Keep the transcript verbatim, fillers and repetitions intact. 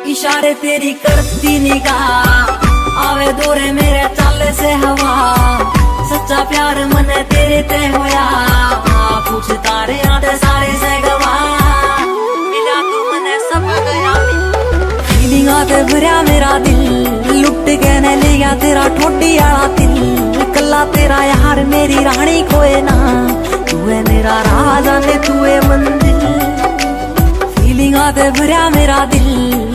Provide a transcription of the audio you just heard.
इशारे तेरी करती निगाह आवे दौरे मेरे चाले से हवा। सच्चा प्यार मने तेरे ते होया पूछ तारे आते सारे से गवा। मिला तू मने सब गया फीलिंग आते भरया मेरा दिल लुट के ने लिया तेरा ठोडी आला दिल। कला तेरा यार मेरी रानी कोई ना तू है मेरा राजा ने तू है मंदिर। फीलिंग आते भरया मेरा दिल